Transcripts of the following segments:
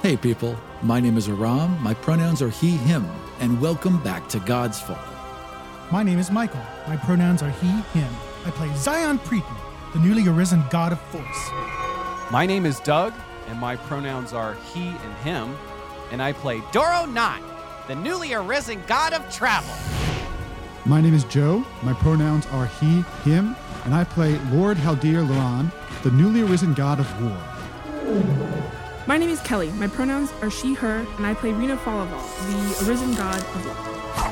Hey people, my name is Aram, my pronouns are he, him, and welcome back to God's Fall. My name is Michael, my pronouns are he, him. I play Zion Preeton, the newly arisen god of force. My name is Doug, and my pronouns are he and him, and I play Doro Knot, the newly arisen god of travel. My name is Joe, my pronouns are he, him, and I play Lord Haldir Loran, the newly arisen god of war. My name is Kelly. My pronouns are she, her, and I play Rena Falaval, the arisen god of love.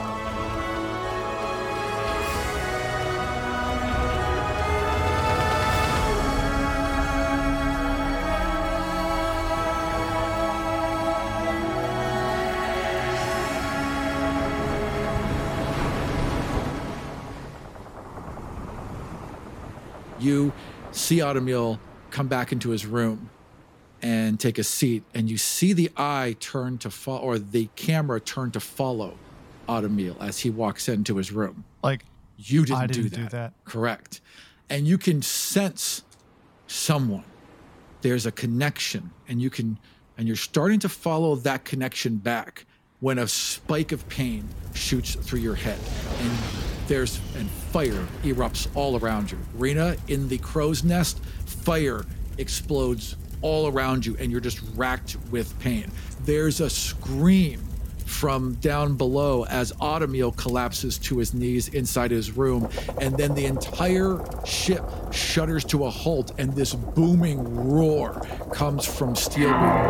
You see Automil come back into his room and take a seat, and you see the eye turn to follow, or the camera turn to follow Automil as he walks into his room. Like, You didn't, I didn't do do that. Correct. And you can sense someone. There's a connection, and you're starting to follow that connection back when a spike of pain shoots through your head, and fire erupts all around you. Rena, in the crow's nest, fire explodes all around you, and you're just racked with pain. There's a scream from down below as Automil collapses to his knees inside his room, and then the entire ship shudders to a halt, and this booming roar comes from Steelbeard.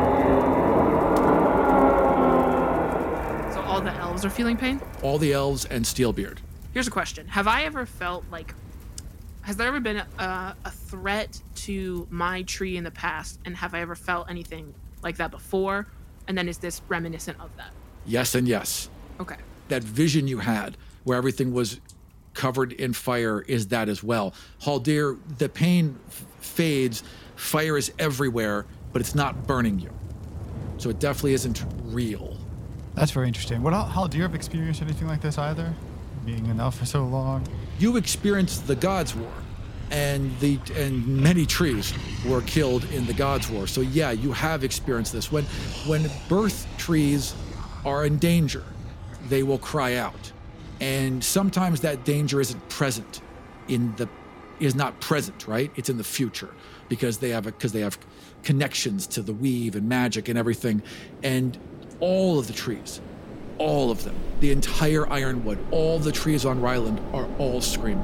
So all the elves are feeling pain? All the elves and Steelbeard. Here's a question. Have I ever felt like, has there ever been a threat to my tree in the past, and have I ever felt anything like that before? And then is this reminiscent of that? Yes and yes. Okay. That vision you had where everything was covered in fire is that as well. Haldir, the pain fades, fire is everywhere, but it's not burning you. So it definitely isn't real. That's very interesting. How do you have experienced anything like this either? Being an elf for so long. You experienced the Gods' War, and many trees were killed in the Gods' War. So yeah, you have experienced this. When birth trees are in danger, they will cry out, and sometimes that danger isn't present is not present, right? It's in the future because they have connections to the weave and magic and everything, and all of the trees. All of them, the entire Ironwood, all the trees on Ryland are all screaming.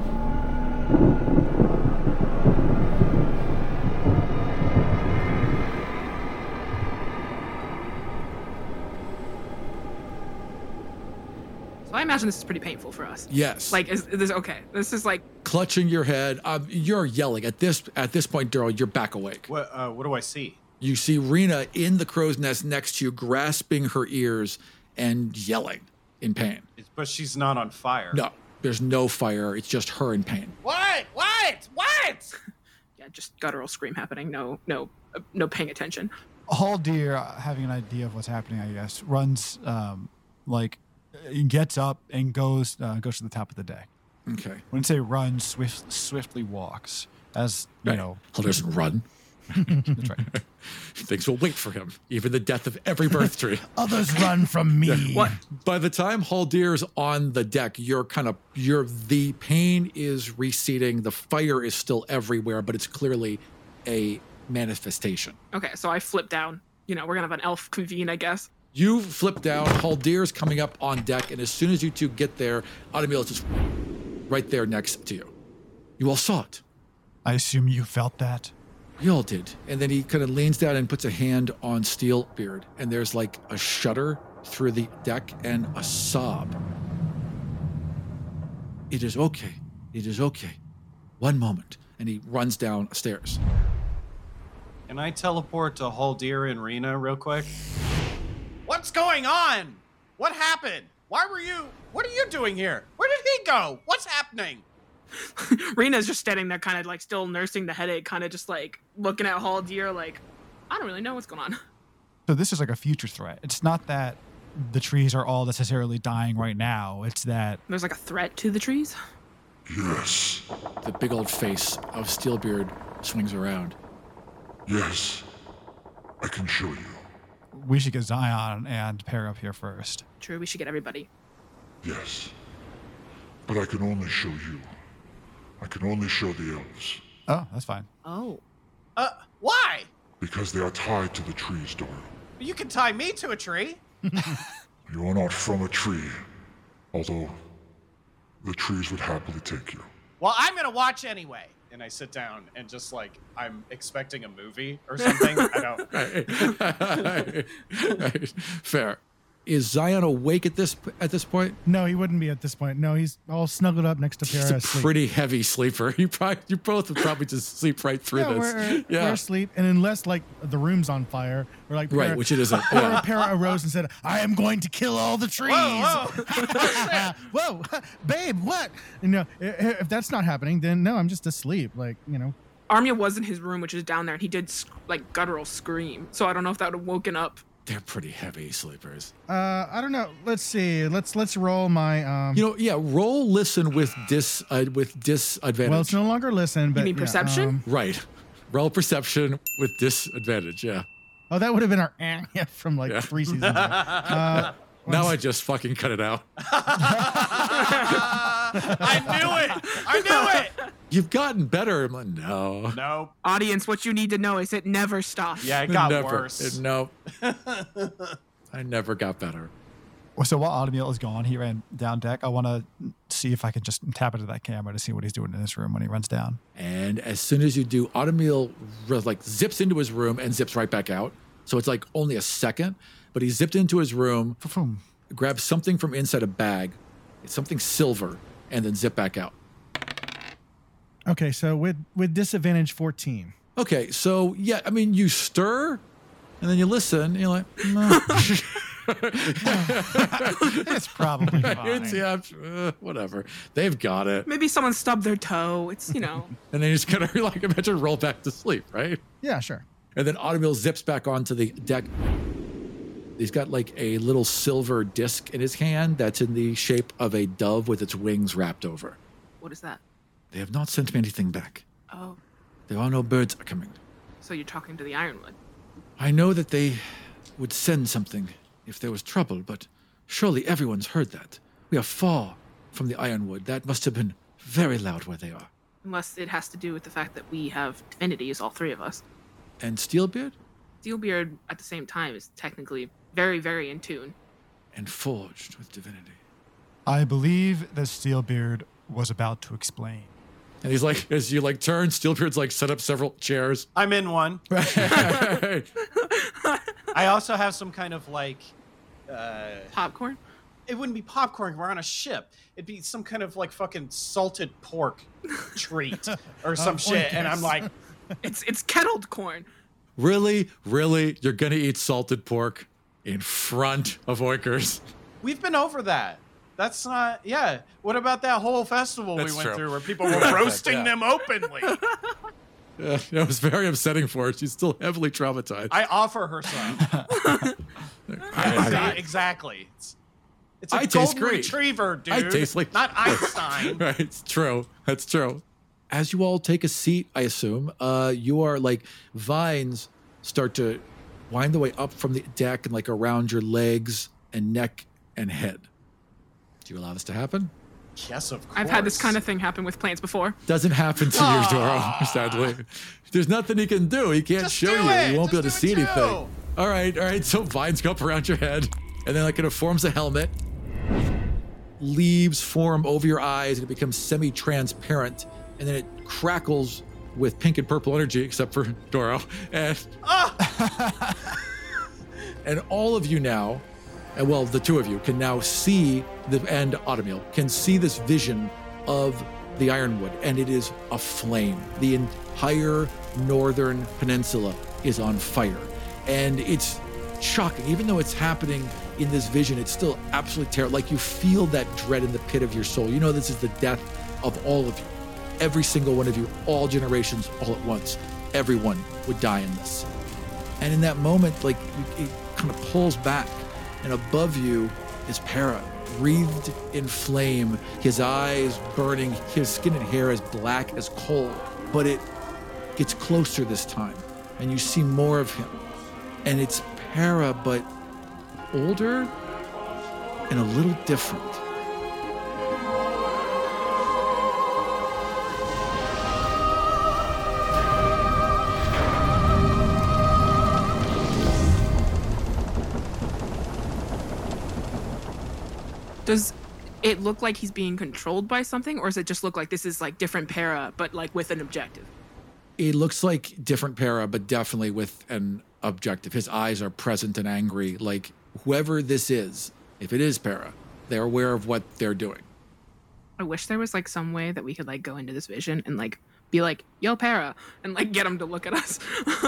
So I imagine this is pretty painful for us. Yes. Like, is this okay? This is like Clutching your head, you're yelling. At this point, Daryl, you're back awake. What do I see? You see Rena in the crow's nest next to you, grasping her ears and yelling in pain. But she's not on fire. No, there's no fire. It's just her in pain. What? yeah, just guttural scream happening. No paying attention. Haldir, having an idea of what's happening, I guess, runs, gets up and goes to the top of the deck. Okay. When I say runs, swiftly walks, as, you know. He'll just run. That's right. Things will wait for him, even the death of every birth tree. Others run from me. What? By the time Haldir's on the deck, the pain is receding, the fire is still everywhere, but it's clearly a manifestation. Okay, so I flip down. We're gonna have an elf convene, I guess. You flip down, Haldir's coming up on deck, and as soon as you two get there, Automil is just right there next to you. You all saw it. I assume you felt that. We all did. And then he kind of leans down and puts a hand on Steelbeard, and there's like a shudder through the deck and a sob. It is okay. It is okay. One moment. And he runs downstairs. Can I teleport to Haldir and Rena real quick? What's going on? What happened? What are you doing here? Where did he go? What's happening? Rena's just standing there, kind of like still nursing the headache, kind of just like looking at Haldir, like, I don't really know what's going on. So this is like a future threat. It's not that the trees are all necessarily dying right now. It's that There's like a threat to the trees. Yes, The big old face of Steelbeard swings around. yes. I can show you. we should get Zion and Para up here first. True, we should get everybody. Yes. But I can only show you. I can only show the elves. Oh, that's fine. Oh. Why? Because they are tied to the trees, Doro. You can tie me to a tree. You are not from a tree. Although, the trees would happily take you. Well, I'm gonna watch anyway. And I sit down and just like, I'm expecting a movie or something. I don't. Right. Fair. Is Zion awake at this point? No, he wouldn't be at this point. No, he's all snuggled up next to He's Para a asleep. pretty heavy sleeper. You both would probably just sleep right through this. We're asleep, and unless like the room's on fire, or like Right, which it isn't. Or Yeah. Para arose and said, "I am going to kill all the trees." Whoa, babe, what? You know, if that's not happening, then no, I'm just asleep. Like, you know. Armia was in his room, which is down there, and he did like guttural scream. So I don't know if that would have woken up. They're pretty heavy sleepers. I don't know. Let's see. Let's roll my. Roll listen with disadvantage. Well, it's no longer listen, but You mean yeah, perception? Right. Roll perception with disadvantage. Yeah. Oh, that would have been our from like Yeah. 3 seasons ago. Now I just fucking cut it out. I knew it. You've gotten better. I'm like, no. Nope. Audience, what you need to know is it never stops. Yeah, it got Never. worse. No. I never got better. Well, so while Automil is gone, he ran down deck. I want to see if I can just tap into that camera to see what he's doing in his room when he runs down. And as soon as you do, Automil like zips into his room and zips right back out. So it's like only a second, but he zipped into his room, Fa-foom. grabbed something from inside a bag, it's something silver, and then zip back out. Okay, so with disadvantage 14. Okay, so yeah, I mean, you stir, and then you listen, and you're like, no. It's probably fine. Whatever. They've got it. Maybe someone stubbed their toe. It's, you know. And then you just kind of like imagine roll back to sleep, right? Yeah, sure. And then Automil zips back onto the deck. He's got like a little silver disc in his hand that's in the shape of a dove with its wings wrapped over. What is that? They have not sent me anything back. Oh, There are no birds coming. so you're talking to the Ironwood. I know that they would send something if there was trouble, but surely everyone's heard that. We are far from the Ironwood. That must have been very loud where they are. Unless it has to do with the fact that we have divinities, all three of us. And Steelbeard? Steelbeard, at the same time, is technically very, very in tune. And forged with divinity. I believe that Steelbeard was about to explain. And he's like, as you like turn, Steelbeard's like set up several chairs. I'm in one. Right. I also have some kind of like, Popcorn? it wouldn't be popcorn. We're on a ship. It'd be some kind of like fucking salted pork treat or some shit. And I'm like, It's kettled corn. Really? You're gonna eat salted pork in front of Oikers? we've been over that. That's not, yeah. What about that whole festival That's we went true. through where people were roasting them openly? Yeah, it was very upsetting for her. She's still heavily traumatized. I offer her some. Exactly. It's a I taste golden great. retriever, dude. I taste like- not Einstein. Right, it's true. That's true. As you all take a seat, I assume, you are like vines start to wind the way up from the deck and like around your legs and neck and head. Do you allow this to happen? Yes, of course. I've had this kind of thing happen with plants before. Doesn't happen to you, Doro, sadly. There's nothing he can do. He can't Just show do you. it. You won't be able to Just see do it anything. too. All right. So vines go up around your head, and then like it forms a helmet. Leaves form over your eyes, and it becomes semi-transparent, and then it crackles with pink and purple energy, except for Doro. And and all of you now, and well, the two of you can now see and Automil can see this vision of the Ironwood, and it is aflame. The entire northern peninsula is on fire, and it's shocking. Even though it's happening in this vision, it's still absolutely terrible. Like you feel that dread in the pit of your soul. You know this is the death of all of you. Every single one of you, all generations, all at once. Everyone would die in this. And in that moment, like it kind of pulls back, and above you is Para, wreathed in flame, his eyes burning, his skin and hair as black as coal. But it gets closer this time, and you see more of him. And it's Para, but older and a little different. Does it look like he's being controlled by something, or does it just look like this is like different Para, but like with an objective? It looks like different Para, but definitely with an objective. His eyes are present and angry. Like whoever this is, if it is Para, they're aware of what they're doing. I wish there was like some way that we could like go into this vision and like be like, yo, Para, and like get him to look at us.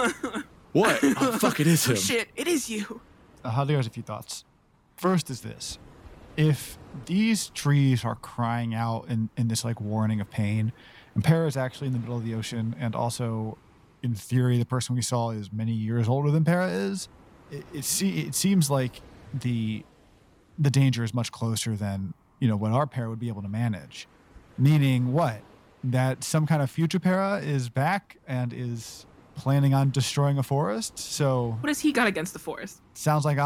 What? Oh, fuck, it is him. Shit, it is you. Javier has a few thoughts. First is this. If these trees are crying out in this like warning of pain, and Para is actually in the middle of the ocean, and also, in theory, the person we saw is many years older than Para is, it seems like the danger is much closer than, what our Para would be able to manage. Meaning what? That some kind of future Para is back and is planning on destroying a forest. So What has he got against the forest? sounds like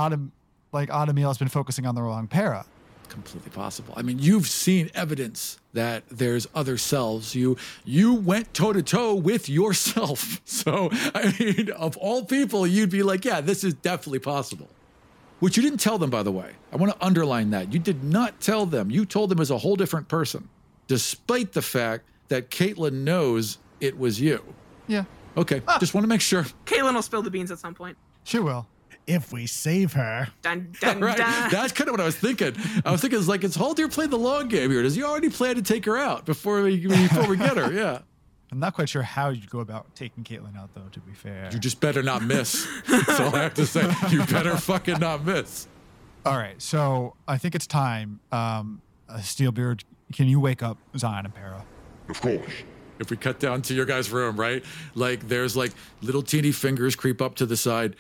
Adamil has been focusing on the wrong Para. Completely possible. I mean, you've seen evidence that there's other selves. You went toe to toe with yourself. So, I mean, of all people, you'd be like, yeah, this is definitely possible. Which you didn't tell them, by the way. I want to underline that. You did not tell them. You told them as a whole different person, despite the fact that Caitlin knows it was you. Yeah, Okay, just want to make sure. Caitlin will spill the beans at some point. she will. If we save her. Dun, dun, Right. dun. That's kind of what I was thinking. I was thinking, it's like, is Haldir playing the long game here? Does he already plan to take her out before we get her? Yeah. I'm not quite sure how you'd go about taking Caitlin out, though, to be fair. You just better not miss. That's all I have to say. You better fucking not miss. All right, so I think it's time. Steelbeard, can you wake up Zion and Para? Of course. If we cut down to your guys' room, right? Like, there's like little teeny fingers creep up to the side.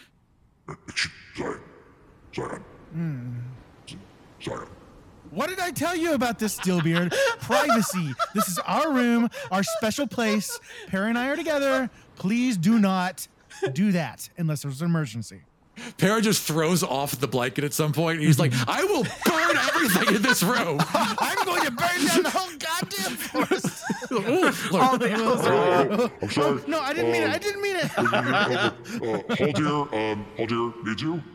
Zion. Zion. What did I tell you about this, Steelbeard? Privacy. This is our room, our special place. Para and I are together. Please do not do that unless there's an emergency. Para just throws off the blanket at some point, and he's like, I will burn everything in this room. I'm going to burn down the whole goddamn forest. All the elves. I'm sorry. No, I didn't mean it. I didn't mean it. Haldir needs you.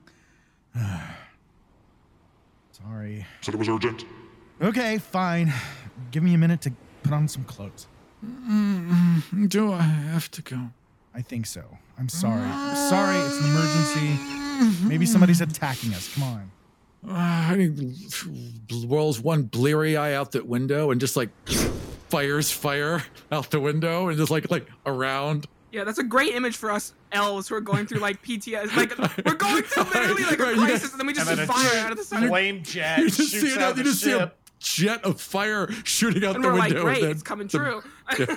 Sorry. Said it was urgent. Okay, fine. Give me a minute to put on some clothes. Do I have to go? I think so. I'm sorry. I'm sorry. It's an emergency. Maybe somebody's attacking us. Come on. He rolls one bleary eye out the window and just like fires fire out the window and just like around. Yeah, that's a great image for us elves who are going through like PTS. Like we're going through literally like Right, a you crisis, guys- and then we just And see then fire out of the side. Flame jet You just shoots see out you the just see a ship. jet of fire shooting out And the we're like, window. great, and then it's coming the- true.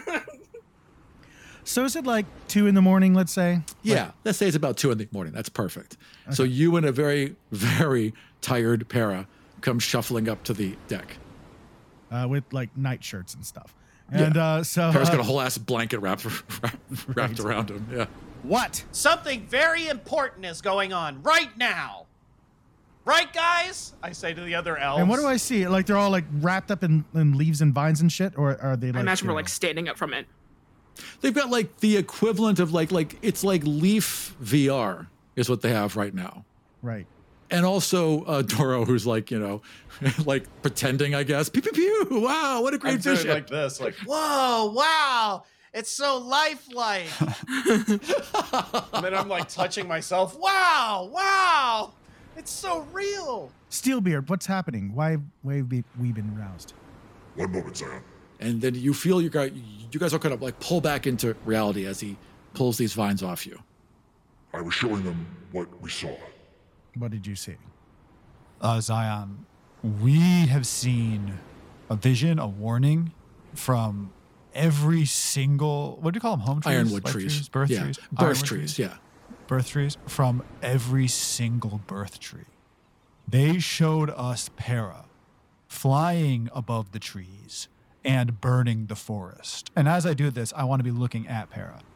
So is it like 2 a.m, let's say? Yeah, let's say it's about 2 a.m. That's perfect. So you and a very, very tired Para come shuffling up to the deck. With like night shirts and stuff. And so Para's got a whole ass blanket wrapped around him. Yeah. what? Something very important is going on right now. Right, guys? I say to the other elves. And what do I see? Like they're all like wrapped up in leaves and vines and shit, or are they like? I imagine we're you like know- standing up from it. They've got like the equivalent of like it's like Leaf VR is what they have right now. right. And also Doro, who's like, like pretending, I guess. Pew, pew, pew. Wow, what a I'm great doing vision. like this, like, whoa, wow, it's so lifelike. And then I'm like touching myself. Wow, it's so real. Steelbeard, what's happening? Why have we been roused? One moment, Zion. And then you feel you guys all kind of like pull back into reality as he pulls these vines off you. I was showing them what we saw. What did you see? Zion, we have seen a vision, a warning from every single, what do you call them? Home trees? Ironwood Life trees. Birth Yeah. trees? Birth Ironwood trees, yeah. Birth trees from every single birth tree. They showed us Para flying above the trees and burning the forest. And as I do this, I want to be looking at Para.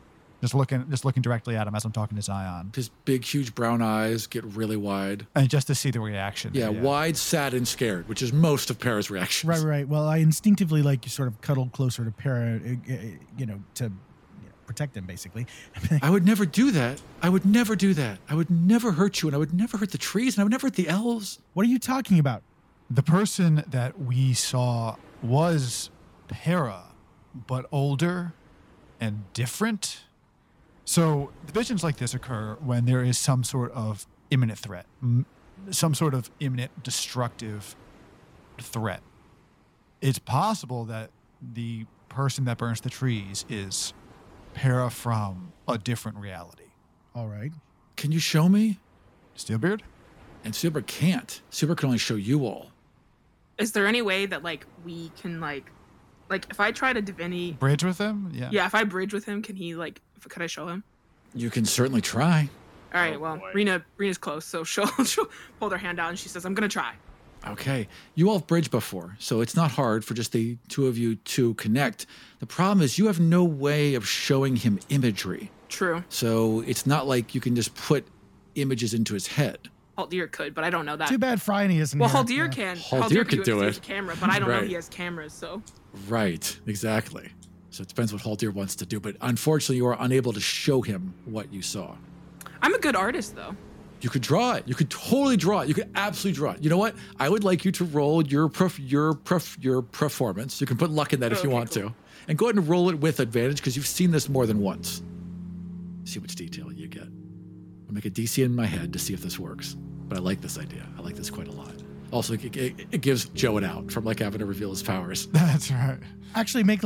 just looking directly at him as I'm talking to Zion, His big, huge brown eyes get really wide. and just to see the reaction. Yeah, wide, sad, and scared, which is most of Para's reactions. Right. Well, I instinctively like you sort of cuddle closer to Para, to protect him, basically. I would never do that. I would never do that. I would never hurt you, and I would never hurt the trees, and I would never hurt the elves. What are you talking about? The person that we saw was Para, but older and different. So visions like this occur when there is some sort of imminent threat, some sort of imminent destructive threat. It's possible that the person that burns the trees is Para from a different reality. All right. Can you show me? Steelbeard? And Super can't. Super can only show you all. Is there any way that like we can like if I try to divinity Bridge with him? Yeah. Yeah, if I bridge with him, can he could I show him? You can certainly try. All right, well, Rena's close, so she'll hold her hand out and she says, "I'm gonna try." Okay. You all have bridged before, so it's not hard for just the two of you to connect. The problem is you have no way of showing him imagery. True. So it's not like you can just put images into his head. Haldir could, but I don't know that. Too bad Phryne isn't Well, here. Haldir Yeah. can. Haldir could do He has it. a camera, but I don't know Right. he has cameras, so. Right, exactly. So it depends what Haldir wants to do, but unfortunately you are unable to show him what you saw. I'm a good artist, though. You could draw it. You could totally draw it. You could absolutely draw it. You know what? I would like you to roll your performance. You can put luck in that if you want to. And go ahead and roll it with advantage because you've seen this more than once. See which detail you get. I'll make a DC in my head to see if this works. But I like this idea. I like this quite a lot. Also, it gives Joe an out from like having to reveal his powers. That's right. Actually, make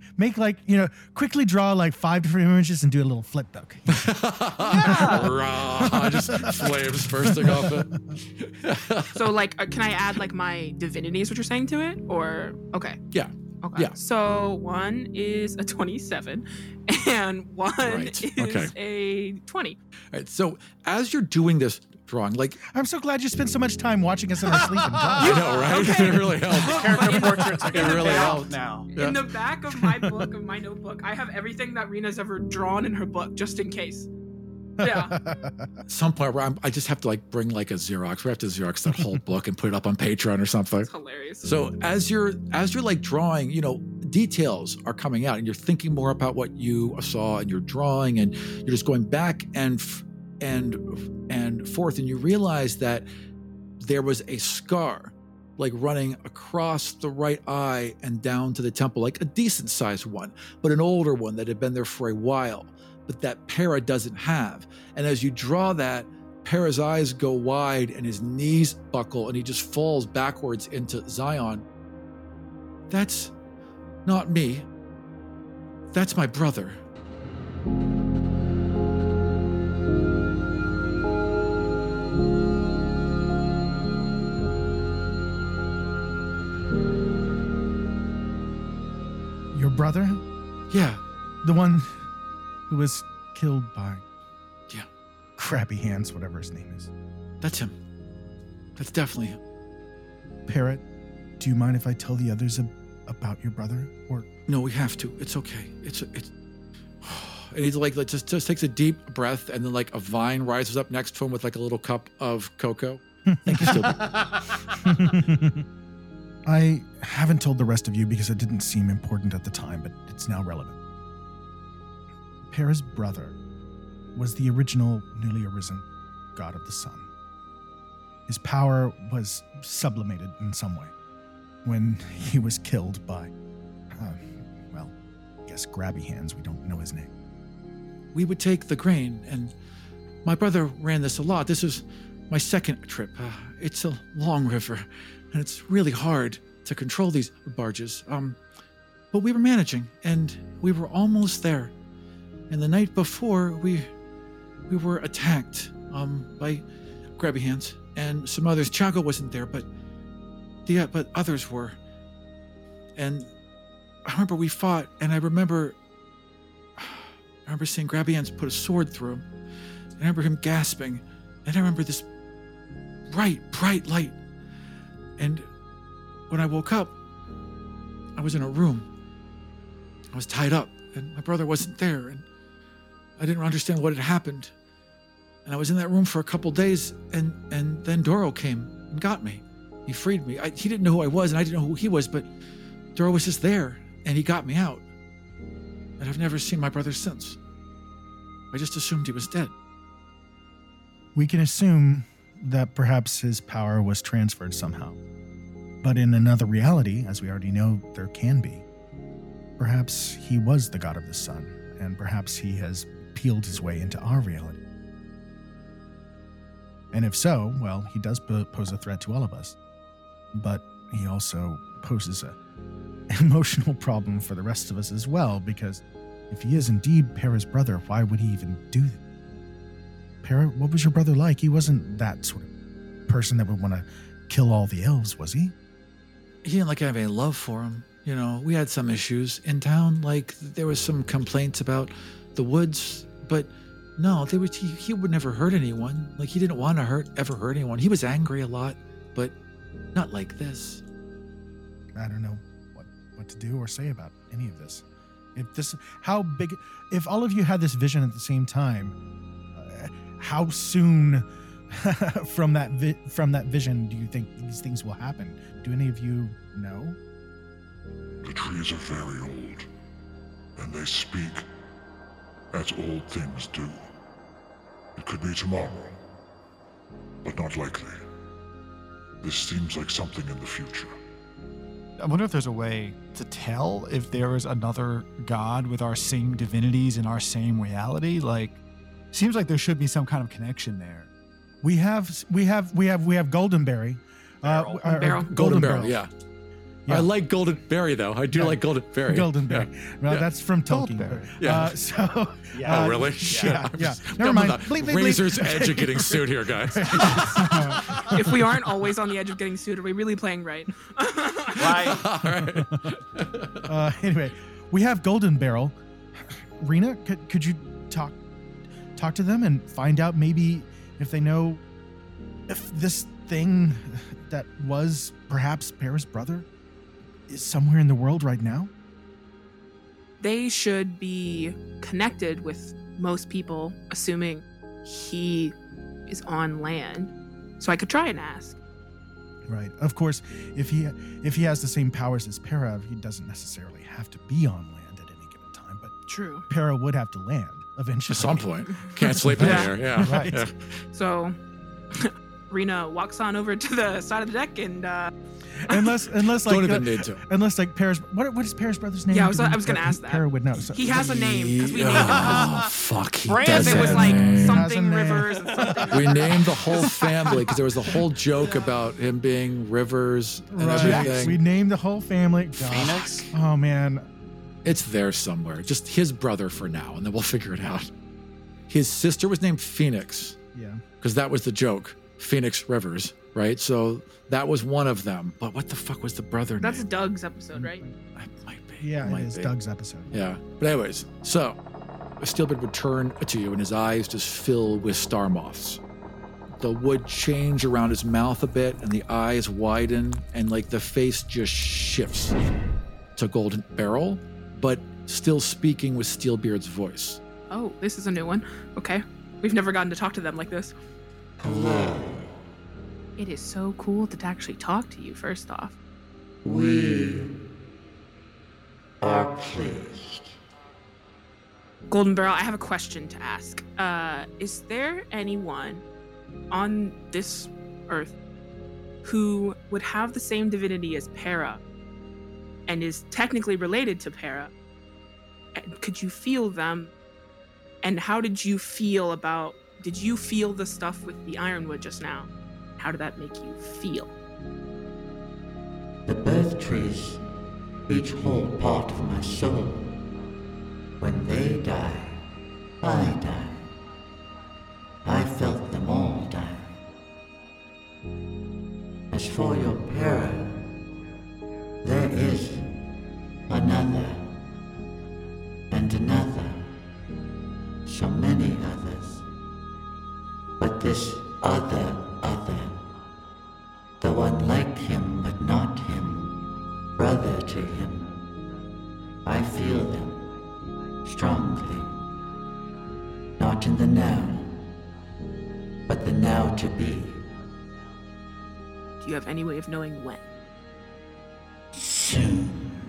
quickly draw like 5 different images and do a little flip book. Rah, just flames bursting off it. So, can I add like my divinity is what you're saying to it? Or, okay. Yeah. Okay. Yeah. So one is a 27 and one Right. is Okay. a 20. All right. So as you're doing this drawing, like I'm so glad you spent so much time watching us in our sleep and I drawing. know, right? Okay. It really helps. Character portraits are going to really pay off helped. now. Yeah. In the back of my book, of my notebook, I have everything that Rena's ever drawn in her book, just in case. Yeah. At some point where I just have to like bring like a Xerox. We have to Xerox that whole book and put it up on Patreon or something. It's hilarious. So as you're like drawing, details are coming out and you're thinking more about what you saw and you're drawing and you're just going back and forth and you realize that there was a scar like running across the right eye and down to the temple, like a decent sized one, but an older one that had been there for a while, but that Para doesn't have. And as you draw that, Para's eyes go wide and his knees buckle and he just falls backwards into Zion. That's not me. That's my brother. Your brother? Yeah. The one who was killed by... Yeah. Crabby Hands, whatever his name is. That's him. That's definitely him. Parrot, do you mind if I tell the others about your brother? Or No, we have to. It's okay. It's. And he's like just takes a deep breath, and then like a vine rises up next to him with like a little cup of cocoa. Thank you, Steelbeard. I haven't told the rest of you because it didn't seem important at the time, but it's now relevant. Para's brother was the original newly arisen god of the sun. His power was sublimated in some way when he was killed by, I guess Grabby Hands. We don't know his name. We would take the grain, and my brother ran this a lot. This was my second trip. It's a long river, and it's really hard to control these barges. But we were managing, and we were almost there. And the night before, we were attacked by Grabby Hands and some others. Chago wasn't there, but others were. And I remember we fought, and I remember seeing Grabby Hands put a sword through him. I remember him gasping, and I remember this bright light. And when I woke up, I was in a room. I was tied up, and my brother wasn't there. And I didn't understand what had happened. And I was in that room for a couple days, and then Doro came and got me. He freed me. He didn't know who I was, and I didn't know who he was, but Doro was just there, and he got me out. And I've never seen my brother since. I just assumed he was dead. We can assume that perhaps his power was transferred somehow. But in another reality, as we already know there can be, perhaps he was the god of the sun, and perhaps he has peeled his way into our reality. And if so, well, he does pose a threat to all of us. But he also poses an emotional problem for the rest of us as well, because if he is indeed Para's brother, why would he even do that? Para, what was your brother like? He wasn't that sort of person that would want to kill all the elves, was he? He didn't like have any love for him. You know, we had some issues in town. Like, there was some complaints about the woods, but no, he would never hurt anyone. Like, he didn't want to ever hurt anyone. He was angry a lot, but not like this. I don't know what to do or say about any of this. If all of you had this vision at the same time, how soon from that vision do you think these things will happen? Do any of you know? The trees are very old, and they speak as old things do. It could be tomorrow, but not likely. This seems like something in the future. I wonder if there's a way to tell if there is another god with our same divinities in our same reality. Like, seems like there should be some kind of connection there. We have Goldenberry. Golden Barrel, yeah. I like Golden Berry, though. I do like Golden Berry. Goldenberry. Yeah. Well, that's from Tolkien. Goldberry. Yeah. Oh, really? Yeah. Never mind. Bleep. Razor's edge of getting sued here, guys. If we aren't always on the edge of getting sued, are we really playing right? Right. All right. Anyway, we have Golden Barrel. Rena, could you talk to them and find out maybe if they know if this thing that was perhaps Para's brother is somewhere in the world right now? They should be connected with most people, assuming he is on land. So I could try and ask. Right. Of course, if he has the same powers as Para, he doesn't necessarily have to be on land at any given time, but True. Para would have to land eventually. At some point. Can't sleep in there. Yeah. Right. Yeah. So Rena walks on over to the side of the deck and unless Don't even need to. unless like Para's what is Para's brother's name? Yeah, I was gonna ask that. Para would know. So, he has a name because we named him. Oh, fuck. He Brand does It was have a like name. something Has a name. Rivers and something. We named the whole family because there was a whole joke about him being Rivers and right. everything. We named the whole family. God. Phoenix? Oh man. It's there somewhere. Just his brother for now, and then we'll figure it out. His sister was named Phoenix Yeah. because that was the joke. Phoenix Rivers, right? So that was one of them. But what the fuck was the brother That's name? Doug's episode, right? It might be. Yeah, it might is be. Doug's episode. Yeah. But anyways, so Steelbeard would turn to you and his eyes just fill with star moths. The wood change around his mouth a bit and the eyes widen and like the face just shifts to Golden Barrel, but still speaking with Steelbeard's voice. Oh, this is a new one. Okay. We've never gotten to talk to them like this. Hello. It is so cool to actually talk to you, first off. We are pleased. Golden Barrel, I have a question to ask. Is there anyone on this earth who would have the same divinity as Para and is technically related to Para? And could you feel them? And how did you feel did you feel the stuff with the Ironwood just now? How did that make you feel? The birth trees each hold part of my soul. When they die, I die. I felt them all die. As for your Para, there is another, and another, so many others. But this other, the one like him but not him, brother to him, I feel them strongly. not in the now, but the now to be. Do you have any way of knowing when? Soon.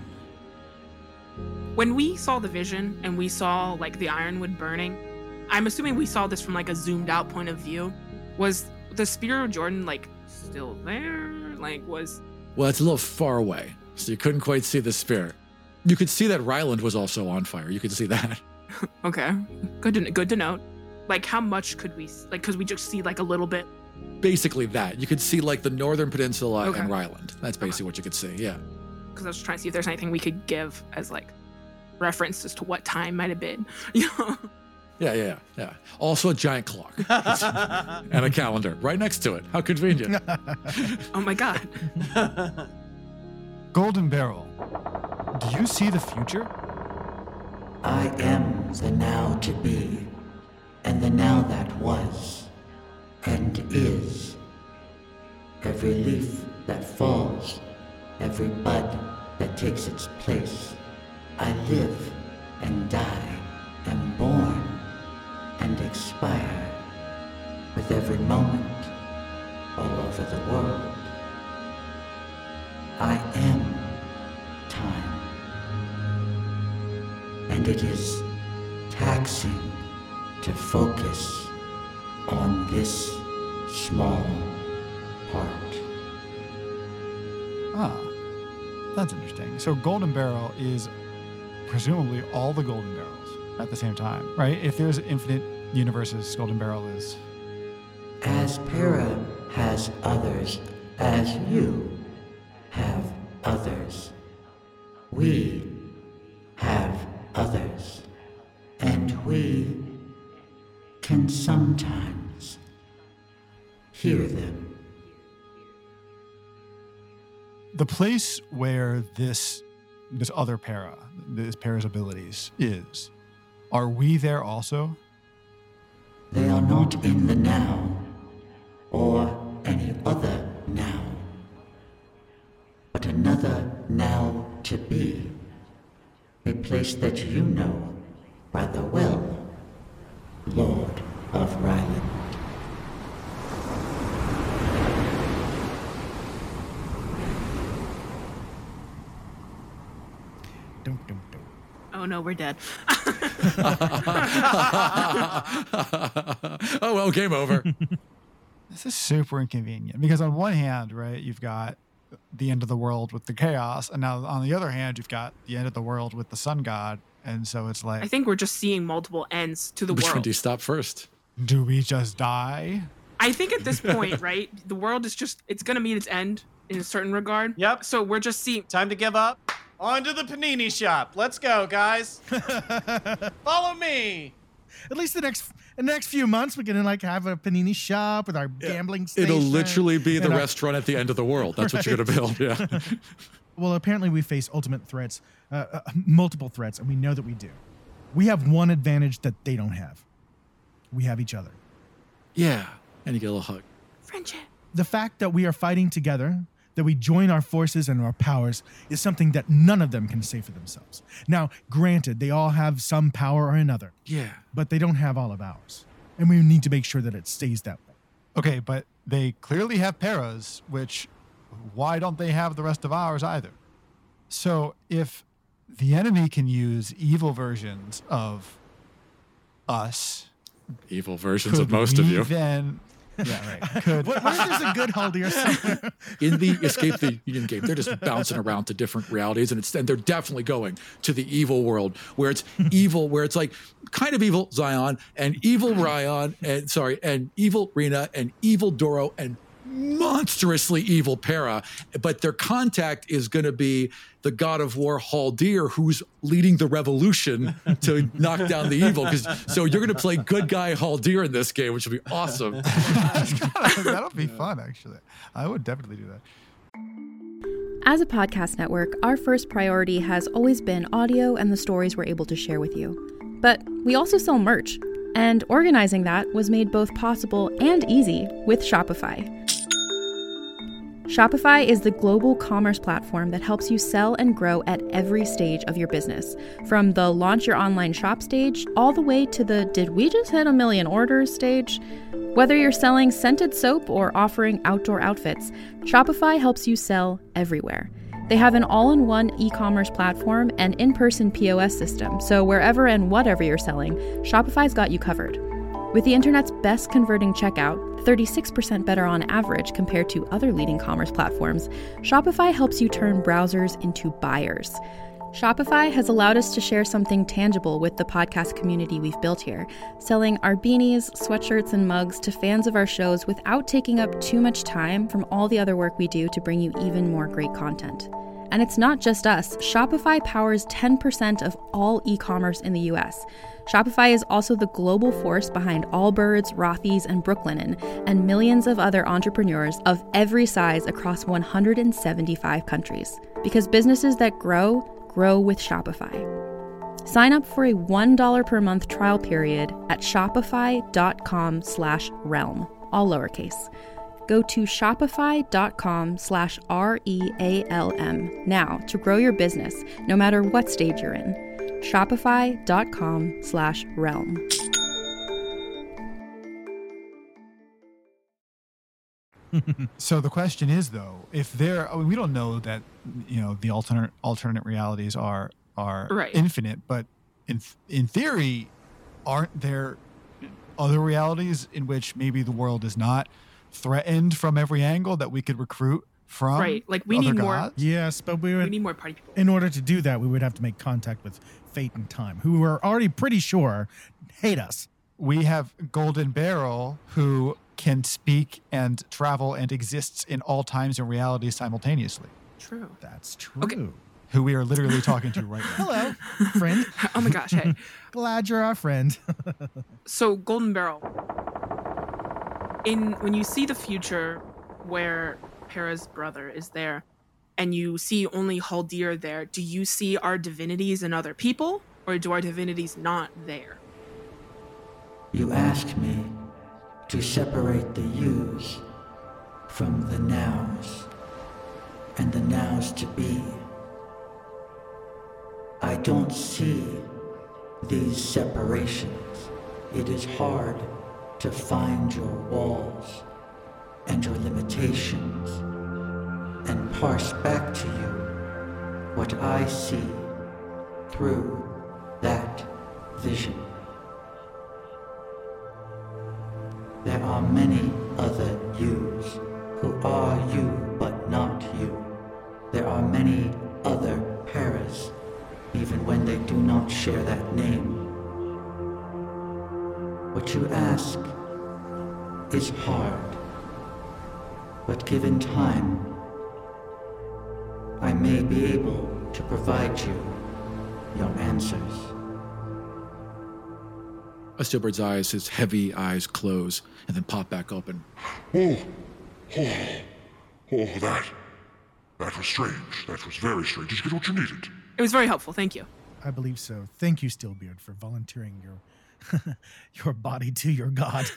When we saw the vision and we saw like the ironwood burning, I'm assuming we saw this from like a zoomed out point of view. Was the Spear of Jordan like still there? Like was... Well, it's a little far away, so you couldn't quite see the spear. You could see that Ryland was also on fire. You could see that. Okay, good to note. Like how much could we, like, cause we just see like a little bit? Basically that. You could see like the northern peninsula Okay. and Ryland. That's basically what you could see, yeah. Because I was trying to see if there's anything we could give as like reference as to what time might have been. You know? Yeah. Also a giant clock and a calendar right next to it. How convenient. Oh my god. Golden Barrel, do you see the future? I am the now to be, and the now that was, and is. Every leaf that falls, every bud that takes its place. I live and die, am born and expire, with every moment, all over the world. I am time, and it is taxing to focus on this small part. Ah, that's interesting. So Golden Barrel is presumably all the Golden Barrels at the same time, right? If there's infinite universes, Golden Barrel is... As Para has others, as you have others, we have others, and we can sometimes hear them. The place where this other Para, this Para's abilities is, are we there also? They are not in the now, or any other now, but another now to be, a place that you know rather well, Lord of Ryland. Oh no, we're dead. Oh, well, game over. This is super inconvenient because on one hand, right, you've got the end of the world with the chaos, and now on the other hand, you've got the end of the world with the sun god, and so it's like... I think we're just seeing multiple ends to the Which one world. do you stop first? Do we just die? I think at this point, right, the world is just, it's going to meet its end in a certain regard. Yep. So we're just seeing... Time to give up. On to the panini shop. Let's go, guys. Follow me. At least the next few months, we can like have a panini shop with our gambling station. It'll literally be the and our- restaurant at the end of the world. That's what you're going to build, yeah. Well, apparently we face ultimate threats, multiple threats, and we know that we do. We have one advantage that they don't have. We have each other. Yeah, and you get a little hug. Friendship. The fact that we are fighting together, that we join our forces and our powers, is something that none of them can say for themselves. Now, granted, they all have some power or another, Yeah. but they don't have all of ours. And we need to make sure that it stays that way. Okay, but they clearly have Paras, which why don't they have the rest of ours either? So if the enemy can use evil versions of us, Evil versions could of most of we you. Then, yeah, right. Could Where there's a good Haldir somewhere. In the Escape the Union game, they're just bouncing around to different realities, and they're definitely going to the evil world where it's evil, where it's like kind of evil Zion and evil Ryan and evil Rena and evil Doro and monstrously evil Para, but their contact is going to be the god of war Haldir, who's leading the revolution to knock down the evil. So you're going to play good guy Haldir in this game, which will be awesome. that'll be fun, actually. I would definitely do that. As a podcast network, our first priority has always been audio and the stories we're able to share with you. But we also sell merch, and organizing that was made both possible and easy with Shopify. Shopify is the global commerce platform that helps you sell and grow at every stage of your business. From the launch your online shop stage, all the way to the did we just hit 1 million orders stage? Whether you're selling scented soap or offering outdoor outfits, Shopify helps you sell everywhere. They have an all-in-one e-commerce platform and in-person POS system, so wherever and whatever you're selling, Shopify's got you covered. With the internet's best converting checkout, 36% better on average compared to other leading commerce platforms, Shopify helps you turn browsers into buyers. Shopify has allowed us to share something tangible with the podcast community we've built here, selling our beanies, sweatshirts, and mugs to fans of our shows without taking up too much time from all the other work we do to bring you even more great content. And it's not just us. Shopify powers 10% of all e-commerce in the US. Shopify is also the global force behind Allbirds, Rothy's, and Brooklinen, and millions of other entrepreneurs of every size across 175 countries. Because businesses that grow with Shopify. Sign up for a $1 per month trial period at shopify.com/realm, all lowercase. Go to shopify.com/REALM now to grow your business, no matter what stage you're in. Shopify.com/realm. So the question is, though, if we don't know that, the alternate realities are Right. infinite, but in theory, aren't there other realities in which maybe the world is not threatened from every angle that we could recruit from? Right. Like we other need more. gods? Yes, but we need more party people. In order to do that, we would have to make contact with Fate and Time, who we're already pretty sure hate us. We have Golden Barrel, who can speak and travel and exists in all times and realities simultaneously. True. That's true. Okay. Who we are literally talking to right now. Hello, friend. Oh my gosh, hey. Glad you're our friend. So Golden Barrel. When you see the future where Para's brother is there and you see only Haldir there, do you see our divinities and other people, or do our divinities not there? You ask me to separate the yous from the nows and the nows to be. I don't see these separations. It is hard to find your walls and your limitations and parse back to you what I see through that vision. There are many other yous who are you but not you. There are many other Paras, even when they do not share that name. What you ask is hard, but given time, I may be able to provide you your answers. Astilbert's eyes, his heavy eyes close and then pop back open. That was strange. That was very strange. Did you get what you needed? It was very helpful, thank you. I believe so. Thank you, Steelbeard, for volunteering your body to your god.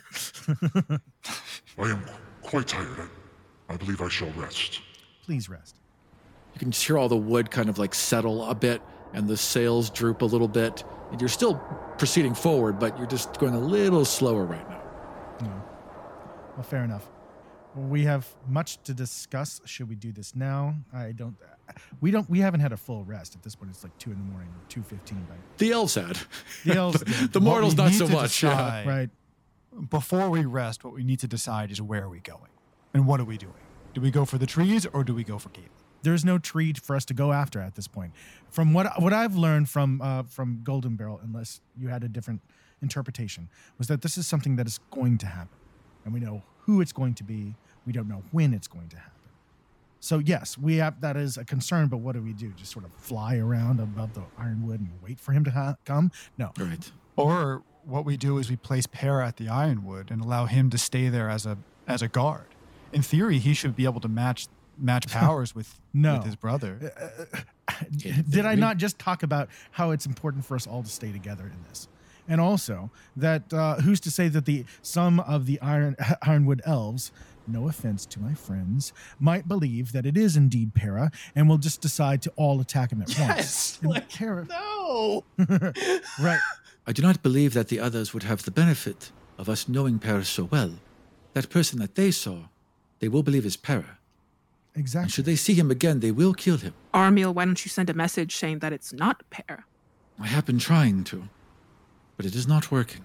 I am quite tired. I believe I shall rest. Please rest. You can hear all the wood kind of like settle a bit and the sails droop a little bit. And you're still proceeding forward, but you're just going a little slower right now. No. Well, fair enough. We have much to discuss. Should we do this now? We haven't had a full rest at this point. It's like 2 a.m. or 2:15, right? The elves had. The elves did. The mortals What we not need so to much. decide- Right. Before we rest, what we need to decide is where are we going and what are we doing? Do we go for the trees or do we go for Caitlin? There's no tree for us to go after at this point. From what I've learned from Golden Barrel, unless you had a different interpretation, was that this is something that is going to happen. And we know who it's going to be. We don't know when it's going to happen. So yes, that is a concern, but what do we do? Just sort of fly around above the Ironwood and wait for him to come? No. Right. Or what we do is we place Para at the Ironwood and allow him to stay there as a guard. In theory, he should be able to match powers with his brother. Did I not just talk about how it's important for us all to stay together in this? And also that who's to say that some of the Ironwood elves no offense to my friends, might believe that it is indeed Para and will just decide to all attack him at once. And Para, No. right. I do not believe that the others would have the benefit of us knowing Para so well. That person that they saw, they will believe is Para. Exactly. And should they see him again, they will kill him. Armiel, why don't you send a message saying that it's not Para? I have been trying to, but it is not working.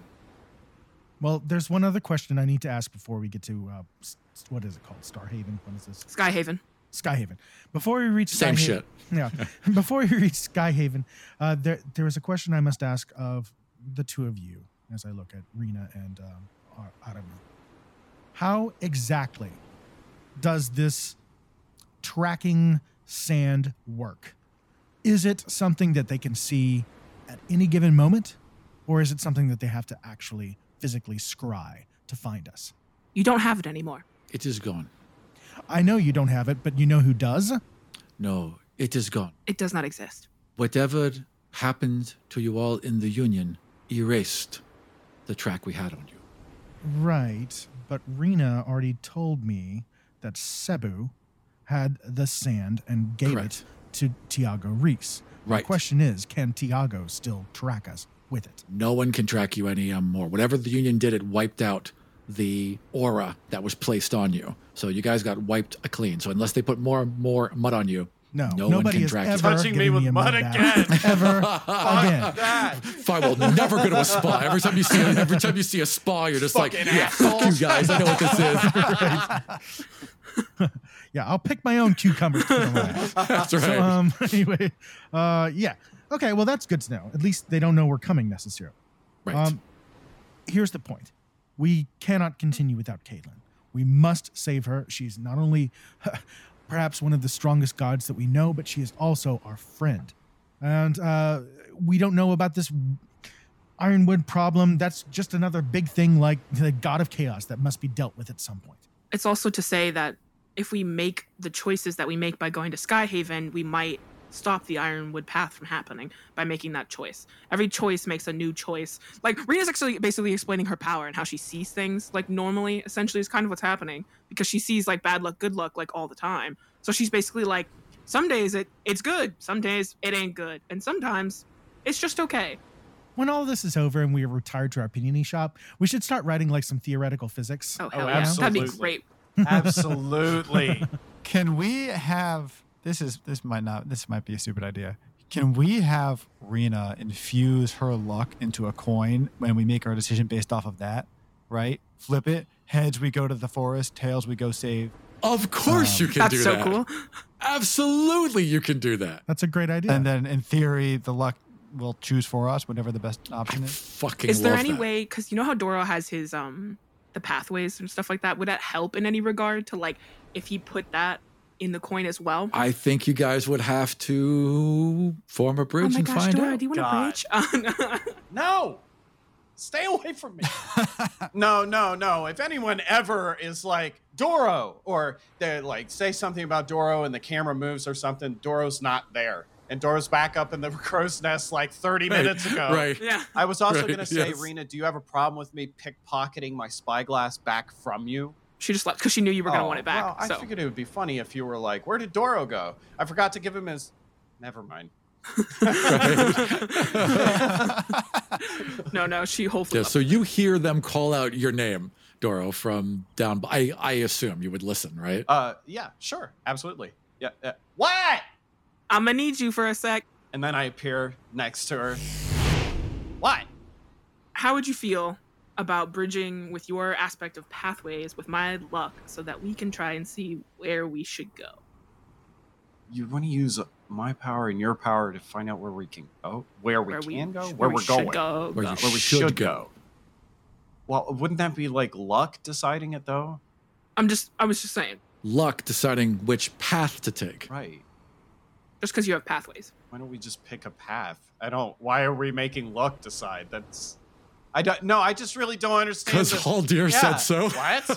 Well, there's one other question I need to ask before we get to, what is it called? Starhaven? What is this? Skyhaven. Skyhaven. Before we reach Same Skyhaven, shit. Yeah. Before we reach Skyhaven, there is a question I must ask of the two of you as I look at Rena and Aramu. How exactly does this tracking sand work? Is it something that they can see at any given moment, or is it something that they have to actually physically scry to find us? You don't have it anymore. It is gone. I know you don't have it, but you know who does? No, it is gone. It does not exist. Whatever happened to you all in the Union erased the track we had on you. Right, but Rena already told me that Cebu had the sand and gave Correct. it to Tiago Reese. Right. The question is, can Tiago still track us with it? No one can track you any more. Whatever the Union did, it wiped out the aura that was placed on you. So you guys got wiped clean. So unless they put more mud on you, No, no one nobody can has track ever you. Touching me given with a mud bath. again. Ever again. That. Fine, well, never go to a spa. Every time you see a spa, you're just like, Fucking yeah, fuck you guys. I know what this is. Yeah, I'll pick my own cucumbers to the last. That's right. So, anyway, yeah. Okay, well, that's good to know. At least they don't know we're coming necessarily. Right. Here's the point. We cannot continue without Caitlin. We must save her. She's not only perhaps one of the strongest gods that we know, but she is also our friend. And we don't know about this Ironwood problem. That's just another big thing like the god of chaos that must be dealt with at some point. It's also to say that if we make the choices that we make by going to Skyhaven, we might stop the Ironwood path from happening by making that choice. Every choice makes a new choice. Like, Rena's actually basically explaining her power and how she sees things, like, normally, essentially, is kind of what's happening, because she sees, like, bad luck, good luck, like, all the time. So she's basically like, some days it's good, some days it ain't good, and sometimes it's just okay. When all this is over and we are retired to our panini shop, we should start writing like some theoretical physics. Oh, hell Oh, yeah. That'd be absolutely. great. Absolutely. Can we have this might be a stupid idea. Can we have Rena infuse her luck into a coin when we make our decision based off of that? Right? Flip it. Heads, we go to the forest. Tails, we go save. Of course you can That's do so that. cool. Absolutely you can do that. That's a great idea. And then in theory, the luck will choose for us whatever the best option is. Fucking Is there love any that. way, because you know how Doro has his the pathways and stuff like that, would that help in any regard to, like, if he put that in the coin as well? I think you guys would have to form a Oh bridge my and gosh, find Doro, out. do you want God. a bridge? No. Stay away from me. No. If anyone ever is like Doro, or they like say something about Doro and the camera moves or something, Doro's not there. And Doro's back up in the crow's nest like 30 minutes ago. Right. Yeah. I was also Right, going to say, yes. Rena, do you have a problem with me pickpocketing my spyglass back from you? She just left because she knew you were going to Oh, want it back. Well, I so. figured it would be funny if you were like, where did Doro go? I forgot to give him his... Never mind. No, she hopefully. Yeah, so you hear them call out your name, Doro, from down. I assume you would listen, right? Yeah, sure. Absolutely. Yeah. What? I'm going to need you for a sec. And then I appear next to her. What? How would you feel about bridging with your aspect of pathways with my luck so that we can try and see where we should go? You want to use my power and your power to find out where we can go? Where we can go? Where we're should going? go. Where go. you Where we should should go. go. Well, wouldn't that be like luck deciding it though? I was just saying, Luck deciding which path to take. Right. just because you have pathways. Why don't we just pick a path? Why are we making luck decide? I just really don't understand. Because Haldir said so.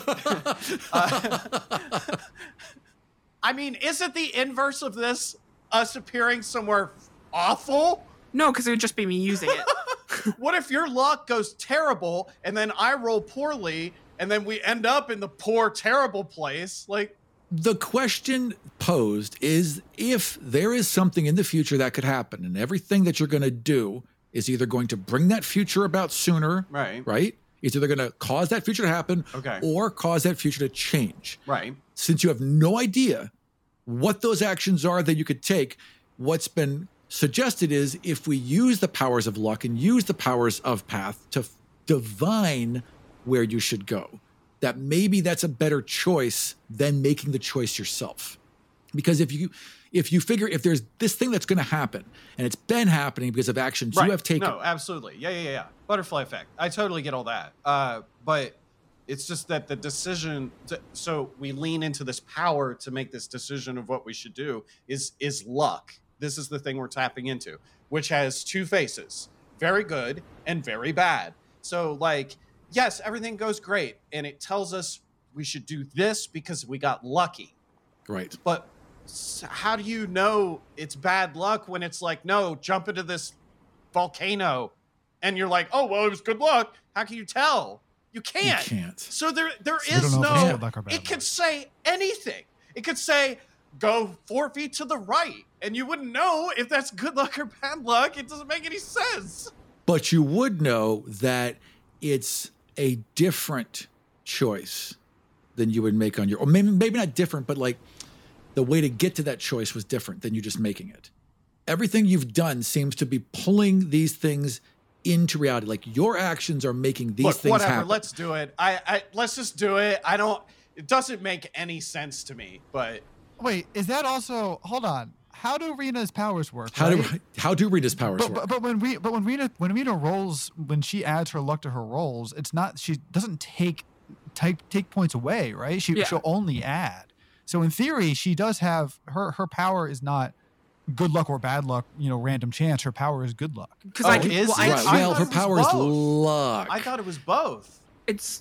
What? I mean, is it the inverse of this? Us appearing somewhere awful? No, because it would just be me using it. What if your luck goes terrible and then I roll poorly and then we end up in the poor, terrible place. Like, the question posed is, if there is something in the future that could happen, and everything that you're going to do is either going to bring that future about sooner, right? It's either going to cause that future to happen or cause that future to change. Right. Since you have no idea what those actions are that you could take, what's been suggested is, if we use the powers of luck and use the powers of path to divine where you should go, that maybe that's a better choice than making the choice yourself. Because if you figure, if there's this thing that's going to happen, and it's been happening because of actions you have taken. No, absolutely. Yeah. Butterfly effect. I totally get all that. But it's just that the decision, so we lean into this power to make this decision of what we should do is luck. This is the thing we're tapping into, which has two faces, very good and very bad. So like, yes, everything goes great, and it tells us we should do this because we got lucky. Right. But how do you know it's bad luck when it's like, no, jump into this volcano, and you're like, oh, well, it was good luck. How can you tell? You can't. You can't. So there So we is don't know if it's no, good luck or bad it could luck. say anything. It could say, go 4 feet to the right, and you wouldn't know if that's good luck or bad luck. It doesn't make any sense. But you would know that it's a different choice than you would make on your, or maybe not different, but like the way to get to that choice was different than you just making it. Everything you've done seems to be pulling these things into reality. Like, your actions are making these things whatever, happen. let's do it. Let's just do it. It doesn't make any sense to me, but Wait, is that also? Hold on. How do Rena's powers work? How right? do Rita's powers work? But when Rena rolls, when she adds her luck to her rolls, it's not, she doesn't take points away, right? She'll only add. So in theory, she does have her power is not good luck or bad luck, random chance. Her power is good luck. Because I can. is Well, it? I, Right. I Well, thought her it was power is both. luck. I thought it was both. it's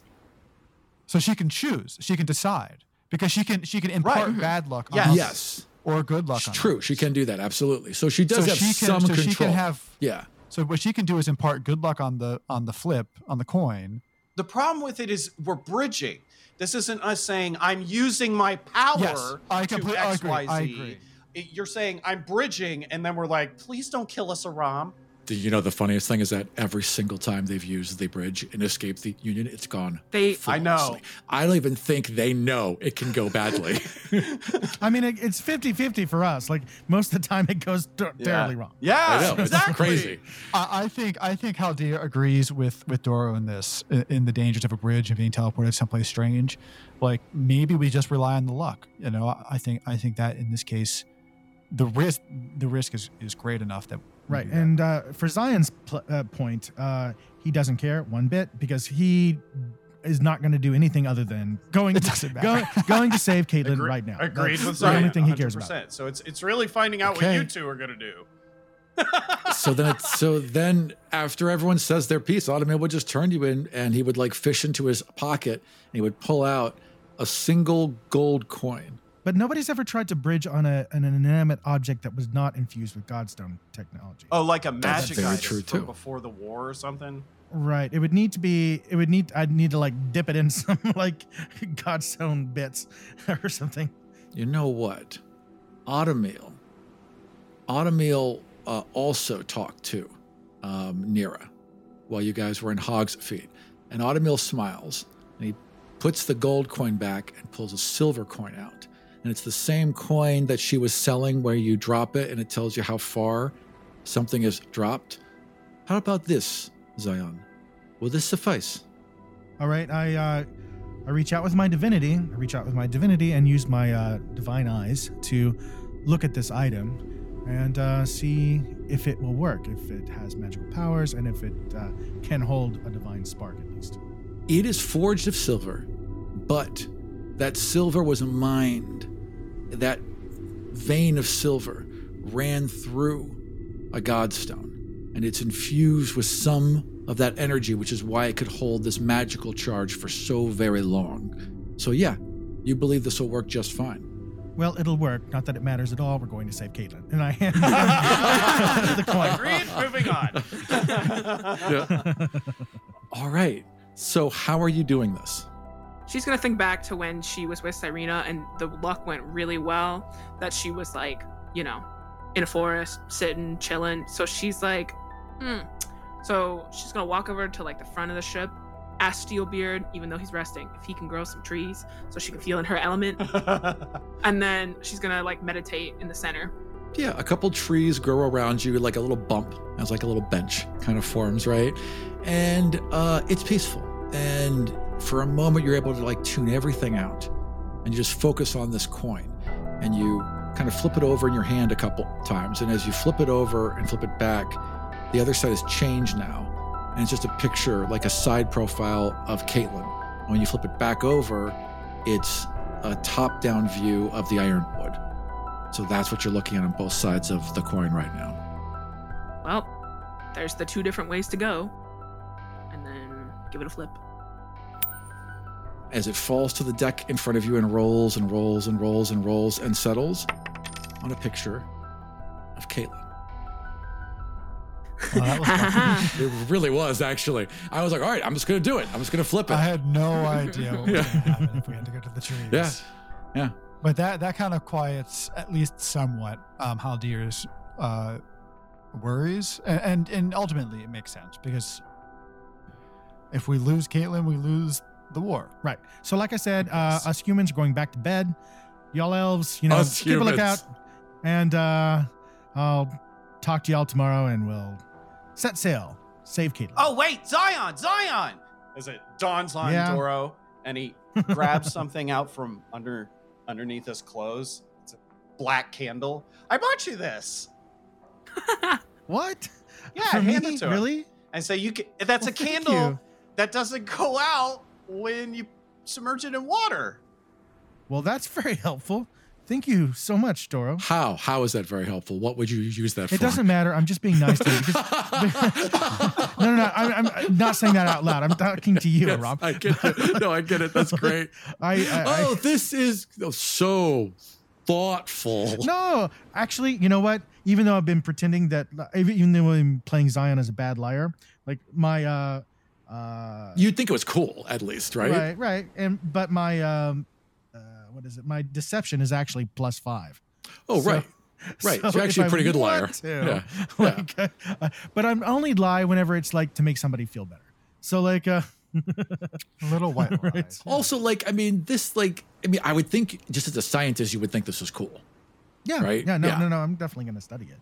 So she can choose. She can decide because she can impart Right. bad luck. Yes. On others Yes. or good luck. On True. others. She can do that. Absolutely. So she does So have she can- some so control. she can have- yeah. So what she can do is impart good luck on the flip on the coin. The problem with it is we're bridging. This isn't us saying I'm using my power Yes, I to agree. X, Y, Z. I agree. You're saying I'm bridging, and then we're like, please don't kill us, Aram. You know, the funniest thing is that every single time they've used the bridge and escaped the Union, it's gone. I know. flawlessly. I don't even think they know it can go badly. I mean, it's 50-50 for us. Like, most of the time it goes terribly wrong. Yeah, I know. exactly. It's crazy. I think Haldir agrees with Doro in this, in the dangers of a bridge and being teleported someplace strange. Like, maybe we just rely on the luck. I think that in this case, the risk is great enough that we Right. do that. And for Zion's point, he doesn't care one bit because he is not going to do anything other than going to save Caitlin right now. Agreed That's with the only Zion. thing he cares about. 100%. So it's really finding out Okay. what you two are gonna do. So then after everyone says their piece, Automil would just turn you in, and he would like fish into his pocket, and he would pull out a single gold coin. But nobody's ever tried to bridge on an inanimate object that was not infused with Godstone technology. Oh, like a That's magic very item true, from too. before the war or something. Right. I'd need to like dip it in some like Godstone bits or something. You know what? Automil also talked to Nira while you guys were in Hog's Feet. And Automil smiles, and he puts the gold coin back and pulls a silver coin out. And it's the same coin that she was selling where you drop it and it tells you how far something is dropped. How about this, Zion? Will this suffice? All right. I reach out with my divinity. And use my divine eyes to look at this item and see if it will work, if it has magical powers, and if it can hold a divine spark at least. It is forged of silver, but that silver was mined. That vein of silver ran through a godstone, and it's infused with some of that energy, which is why it could hold this magical charge for so very long. So yeah, you believe this will work just fine. Well, it'll work. Not that it matters at all. We're going to save Caitlin. And I hand the coin. Agreed. Moving on. All right. So how are you doing this? she's gonna think back to when she was with Cyrena and the luck went really well. That she was like, in a forest, sitting, chilling. So she's like, So she's gonna walk over to like the front of the ship, ask Steelbeard, even though he's resting, if he can grow some trees so she can feel in her element. And then she's gonna like meditate in the center. Yeah, a couple trees grow around you, like a little bump, as like a little bench kind of forms, right? And it's peaceful. And for a moment, you're able to like tune everything out, and you just focus on this coin, and you kind of flip it over in your hand a couple times. And as you flip it over and flip it back, the other side has changed now, and it's just a picture, like a side profile of Caitlin. When you flip it back over, it's a top-down view of the Ironwood. So that's what you're looking at on both sides of the coin right now. Well, there's the 2 different ways to go. And then give it a flip. As it falls to the deck in front of you and rolls and rolls and rolls and rolls and settles on a picture of Caitlin. Well, that was fun. It really was, actually. I was like, all right, I'm just going to do it. I'm just going to flip it. I had no idea what was going to happen if we had to go to the trees. Yeah. But that kind of quiets, at least somewhat, Haldir's worries. And ultimately, it makes sense, because if we lose Caitlin, we lose the war. Right. So like I said, us humans are going back to bed. Y'all elves, Us keep a humans. lookout. And I'll talk to y'all tomorrow, and we'll set sail. Save Caitlin. Oh, wait, Zion! As it dawns on Yeah. Doro, and he grabs something out from underneath his clothes. It's a black candle. I bought you this. What? Yeah, For hand me? it to him. Really? And say that's Well, a thank candle you. that doesn't go out when you submerge it in water. Well, that's very helpful. Thank you so much, Doro. How is that very helpful? What would you use that for? It doesn't matter. I'm just being nice to you. Because, no. I'm not saying that out loud. I'm talking to you, Yes, Rob. I get it. No, I get it. That's great. This is so thoughtful. No, actually, you know what? Even though I've been pretending that, even though I'm playing Zion as a bad liar, like my You'd think it was cool, at least, right? right, but my what is it? My deception is actually +5. Oh, So- right. Right. so You're if actually a I pretty good liar. want to, Yeah. like, but I'm only lie whenever it's like to make somebody feel better. So like A little white lies. Right. Also, I would think, just as a scientist, you would think this was cool. yeah, Right? yeah, no, Yeah. no, I'm definitely going to study it.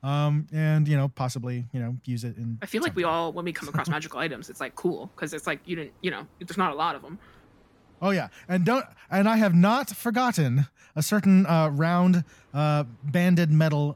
And possibly use it in. I feel like we something. all, when we come across magical items, it's like cool because it's like you didn't, there's not a lot of them. Oh yeah, and I have not forgotten a certain round banded metal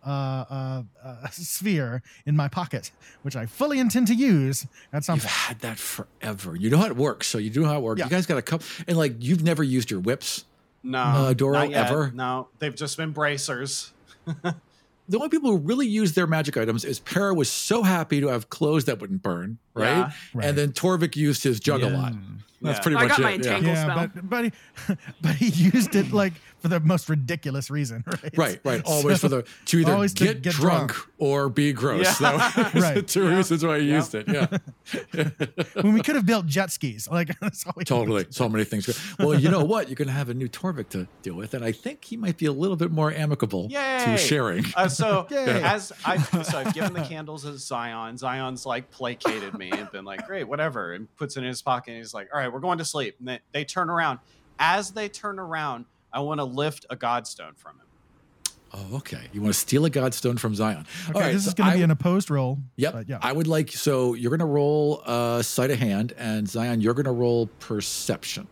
sphere in my pocket, which I fully intend to use at some You've point. had that forever. You know how it works, so you do know how it works. Yeah. You guys got a couple, and you've never used your whips. No, Doro, not yet. ever? No, they've just been bracers. The only people who really use their magic items is Para was so happy to have clothes that wouldn't burn, right? Yeah. Right. And then Torvik used his jug a lot. That's Yeah. pretty I much got it. my yeah. entangle Yeah, spell. but he used it for the most ridiculous reason, right? Right. Always So- to either always to get drunk or be gross. Yeah. That was Right. the two reasons why he used it. Yeah. when we could have built jet skis, that's all we Totally. So many things. Well, you know what? You're going to have a new Torvik to deal with, and I think he might be a little bit more amicable Yay! to sharing. So Yay. I've given the candles to Zion. Zion's placated me and been like, great, whatever, and puts it in his pocket. And he's like, all right, we're going to sleep. And they turn around. As they turn around, I want to lift a godstone from him. Oh, okay. You want to steal a godstone from Zion. Okay, All right. this so is going to be I- an opposed roll. Yep. But yeah. I would so you're going to roll sleight of hand, and Zion, you're going to roll perception.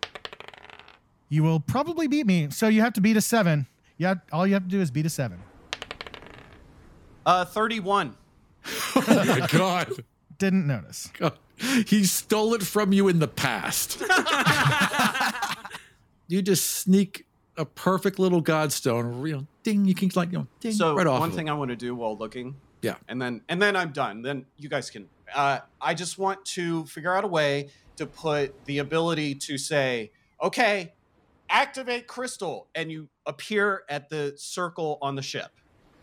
You will probably beat me. So you have to beat a 7. Yeah, all you have to do is beat a 7. 31. Oh, my God. Didn't notice. God. He stole it from you in the past. You just sneak a perfect little godstone, ding, you can ding So right off. one of thing it. I want to do while looking, Yeah. and then I'm done. Then you guys can. I just want to figure out a way to put the ability to say, okay, activate crystal, and you appear at the circle on the ship.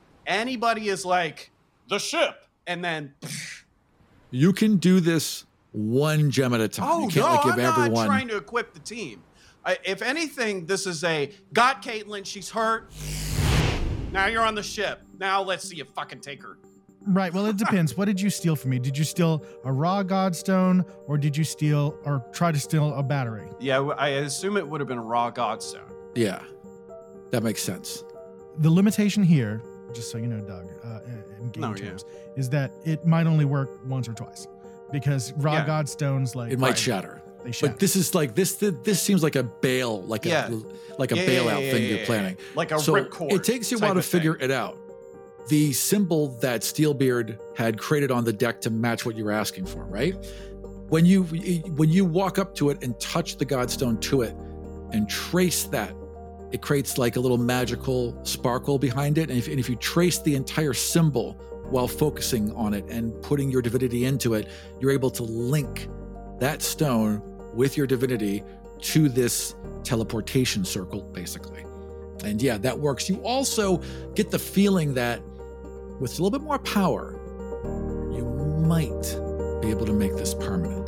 Anybody is like, the ship, and then You can do this one gem at a time. Oh, you can't no, like give I'm everyone. not trying to equip the team. If anything, this is got Caitlin, she's hurt. Now you're on the ship. Now let's see you fucking take her. Right. Well, it depends. What did you steal from me? Did you steal a raw godstone, or did you steal or try to steal a battery? Yeah, I assume it would have been a raw godstone. Yeah, that makes sense. The limitation here, just so you know, Doug, in game terms, is that it might only work once or twice, because raw godstones it might shatter. They shatter. But this is like this seems like a bail, like a bailout thing you're planning. Like a ripcord. It takes you a while to figure it out. The symbol that Steelbeard had created on the deck to match what you were asking for, right? When you walk up to it and touch the godstone to it and trace that, it creates like a little magical sparkle behind it. And if you trace the entire symbol while focusing on it and putting your divinity into it, you're able to link that stone with your divinity to this teleportation circle, basically. And yeah, that works. You also get the feeling that with a little bit more power, you might be able to make this permanent.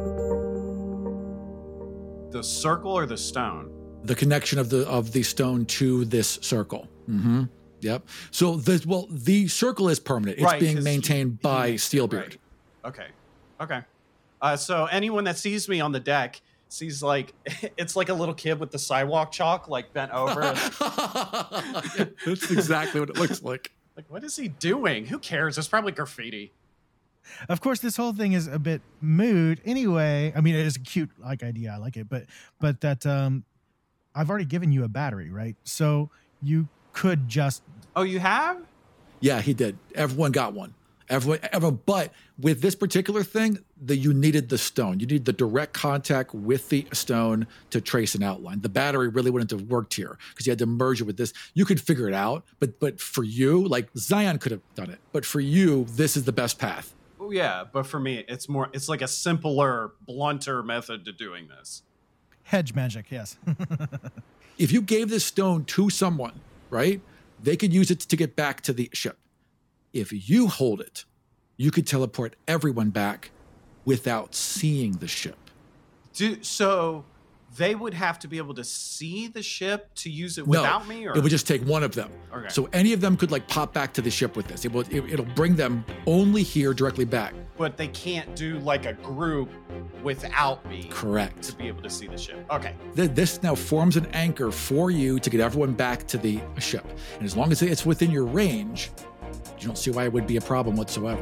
The circle or the stone? The connection of the stone to this circle. Mm-hmm. Yep. So the circle is permanent. It's being maintained by Steelbeard. Right. Okay. So anyone that sees me on the deck sees it's like a little kid with the sidewalk chalk bent over. That's exactly what it looks like. What is he doing? Who cares? It's probably graffiti. Of course, this whole thing is a bit mood. Anyway, I mean, it is a cute idea. I like it, but that I've already given you a battery, right? So you could just. Oh, you have? Yeah, he did. Everyone got one. Everyone, but with this particular thing, you needed the stone. You need the direct contact with the stone to trace an outline. The battery really wouldn't have worked here because you had to merge it with this. You could figure it out, but for you, Zion could have done it. But for you, this is the best path. Oh yeah, but for me, it's like a simpler, blunter method to doing this. Hedge magic, yes. If you gave this stone to someone, right, they could use it to get back to the ship. If you hold it, you could teleport everyone back without seeing the ship. So they would have to be able to see the ship to use it without me? Or? It would just take one of them. Okay. So any of them could pop back to the ship with this. It'll bring them only here directly back. But they can't do a group without me. Correct. To be able to see the ship. Okay. This now forms an anchor for you to get everyone back to the ship. And as long as it's within your range, you don't see why it would be a problem whatsoever.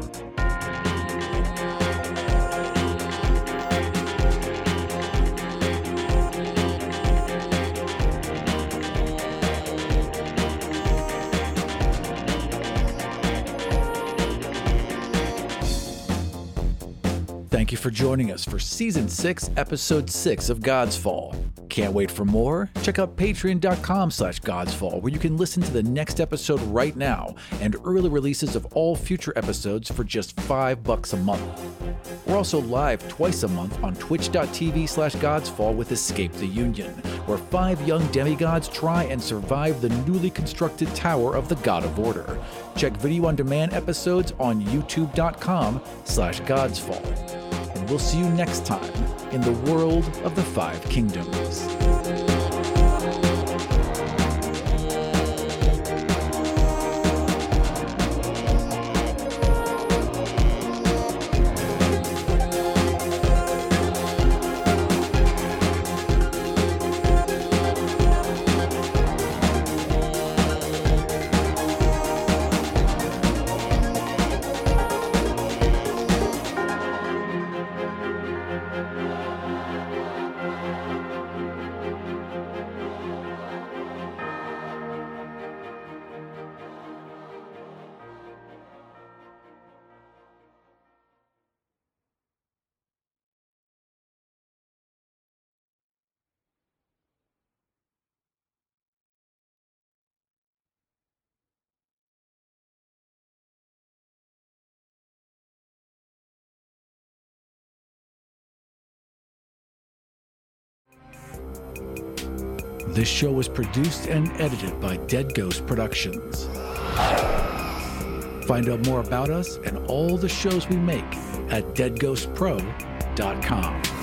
Thank you for joining us for Season 6, Episode 6 of God's Fall. Can't wait for more? Check out patreon.com/godsfall, where you can listen to the next episode right now and early releases of all future episodes for just $5 a month. We're also live twice a month on twitch.tv/godsfall with Escape the Union, where 5 young demigods try and survive the newly constructed Tower of the God of Order. Check video on demand episodes on youtube.com/godsfall. And we'll see you next time in the world of the 5 Kingdoms. This show was produced and edited by Dead Ghost Productions. Find out more about us and all the shows we make at deadghostpro.com. www.thetree.com.